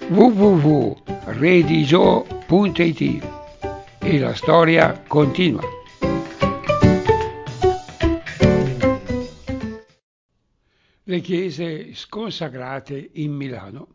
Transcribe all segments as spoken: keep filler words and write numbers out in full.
w w w punto redigio punto it e la storia continua. Le chiese sconsacrate in Milano.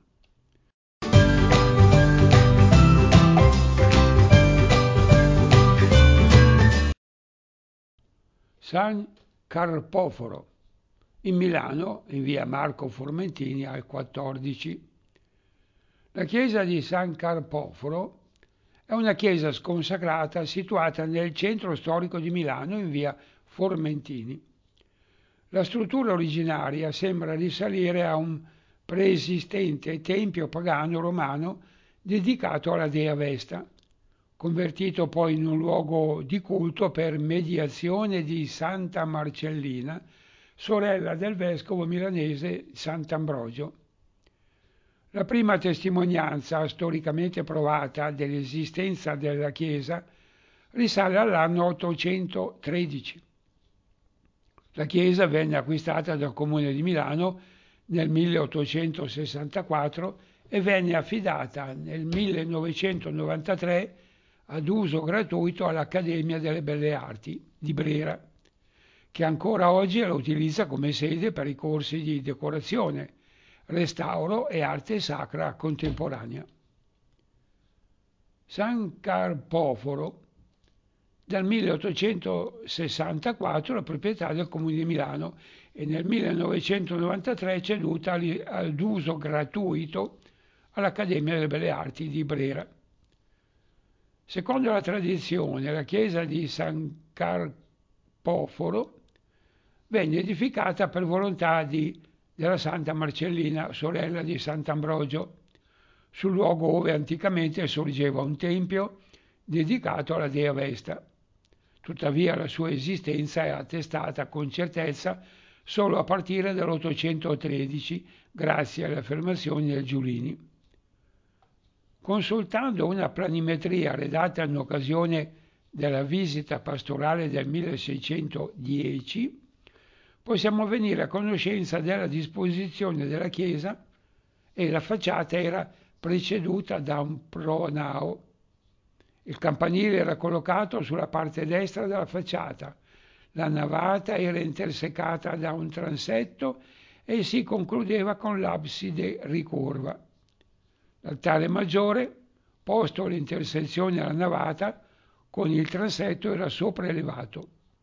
San Carpoforo, in Milano, in via Marco Formentini al quattordici. La chiesa di San Carpoforo è una chiesa sconsacrata situata nel centro storico di Milano, in via Formentini. La struttura originaria sembra risalire a un preesistente tempio pagano romano dedicato alla dea Vesta, convertito poi in un luogo di culto per mediazione di Santa Marcellina, sorella del vescovo milanese Sant'Ambrogio. La prima testimonianza storicamente provata dell'esistenza della chiesa risale all'anno ottocentotredici. La chiesa venne acquistata dal Comune di Milano nel milleottocentosessantaquattro e venne affidata nel millenovecentonovantatré ad uso gratuito all'Accademia delle Belle Arti di Brera, che ancora oggi la utilizza come sede per i corsi di decorazione, restauro e arte sacra contemporanea. San Carpoforo, dal milleottocentosessantaquattro la proprietà del Comune di Milano e nel millenovecentonovantatré ceduta ad uso gratuito all'Accademia delle Belle Arti di Brera. Secondo la tradizione, la chiesa di San Carpoforo venne edificata per volontà di, della Santa Marcellina, sorella di Sant'Ambrogio, sul luogo dove anticamente sorgeva un tempio dedicato alla dea Vesta. Tuttavia la sua esistenza è attestata con certezza solo a partire dall'ottocentotredici, grazie alle affermazioni del Giulini. Consultando una planimetria redatta in occasione della visita pastorale del milleseicentodieci, possiamo venire a conoscenza della disposizione della chiesa e la facciata era preceduta da un pronao. Il campanile era collocato sulla parte destra della facciata, la navata era intersecata da un transetto e si concludeva con l'abside ricurva. L'altare maggiore, posto all'intersezione della navata, con il transetto era sopraelevato.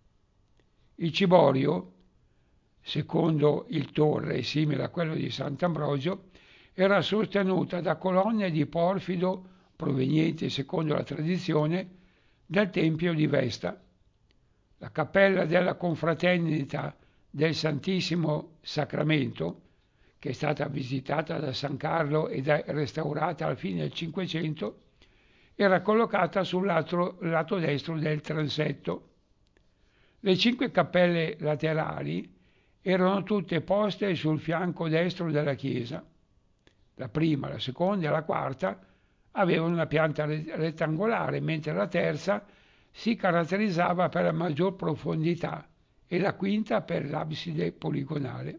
Il ciborio, secondo il torre simile a quello di Sant'Ambrogio, era sostenuta da colonne di porfido provenienti, secondo la tradizione, dal Tempio di Vesta. La cappella della Confraternita del Santissimo Sacramento, che è stata visitata da San Carlo ed è restaurata alla fine del Cinquecento, era collocata sul lato, lato destro del transetto. Le cinque cappelle laterali erano tutte poste sul fianco destro della chiesa. La prima, la seconda e la quarta avevano una pianta rettangolare, mentre la terza si caratterizzava per la maggior profondità e la quinta per l'abside poligonale.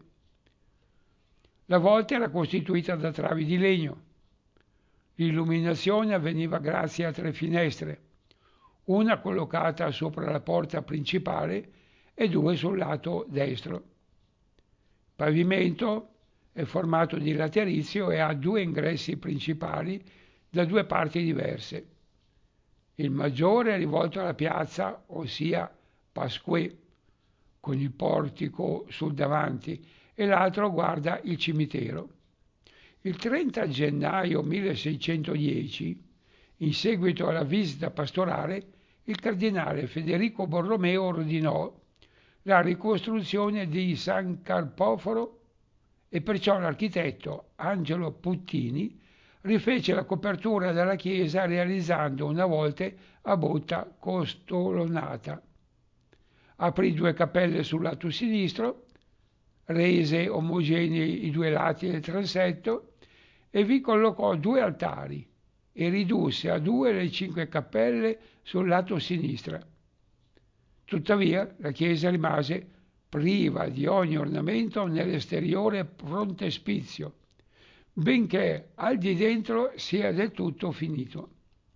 La volta era costituita da travi di legno. L'illuminazione avveniva grazie a tre finestre, una collocata sopra la porta principale e due sul lato destro. Il pavimento è formato di laterizio e ha due ingressi principali da due parti diverse. Il maggiore è rivolto alla piazza, ossia Pasquè, con il portico sul davanti, e l'altro guarda il cimitero. Il trenta gennaio milleseicentodieci, in seguito alla visita pastorale, il cardinale Federico Borromeo ordinò la ricostruzione di San Carpoforo e perciò l'architetto Angelo Puttini rifece la copertura della chiesa realizzando una volta a botta costolonata. Aprì due cappelle sul lato sinistro, rese omogenei i due lati del transetto e vi collocò due altari e ridusse a due le cinque cappelle sul lato sinistro. Tuttavia la chiesa rimase priva di ogni ornamento nell'esteriore frontespizio, benché al di dentro sia del tutto finito.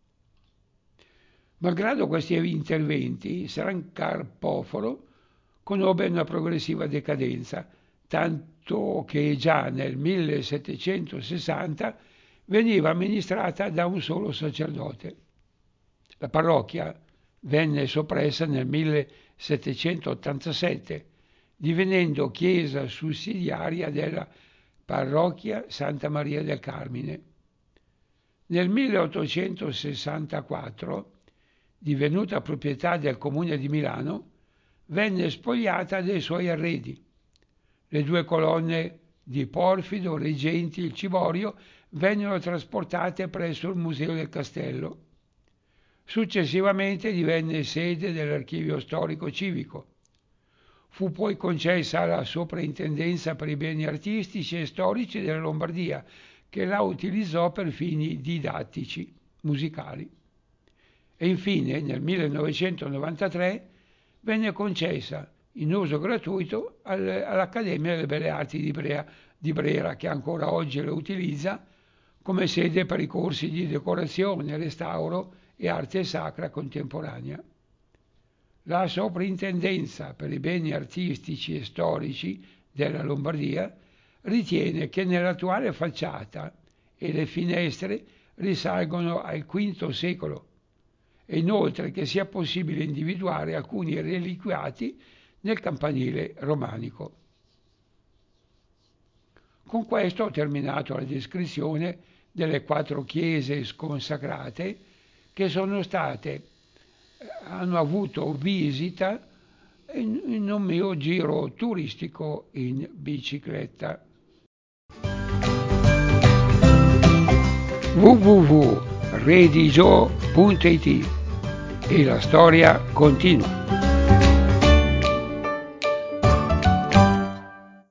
Malgrado questi interventi, San Carpoforo conobbe una progressiva decadenza, tanto che già nel millesettecentosessanta veniva amministrata da un solo sacerdote. La parrocchia venne soppressa nel millesettecentottantasette, divenendo chiesa sussidiaria della parrocchia Santa Maria del Carmine. Nel milleottocentosessantaquattro, divenuta proprietà del Comune di Milano, venne spogliata dei suoi arredi. Le due colonne di porfido reggenti il ciborio vennero trasportate presso il Museo del Castello. Successivamente divenne sede dell'Archivio Storico Civico. Fu poi concessa alla Soprintendenza per i beni artistici e storici della Lombardia, che la utilizzò per fini didattici, musicali. E infine, nel millenovecentonovantatré, venne concessa in uso gratuito all'Accademia delle Belle Arti di Brera, di Brera, che ancora oggi lo utilizza come sede per i corsi di decorazione, restauro e arte sacra contemporanea. La Soprintendenza per i beni artistici e storici della Lombardia ritiene che nell'attuale facciata e le finestre risalgono al quinto secolo e inoltre che sia possibile individuare alcuni reliquiati nel campanile romanico. Con questo ho terminato la descrizione delle quattro chiese sconsacrate che sono state, hanno avuto visita in, in un mio giro turistico in bicicletta. w w w punto redigio punto it e la storia continua.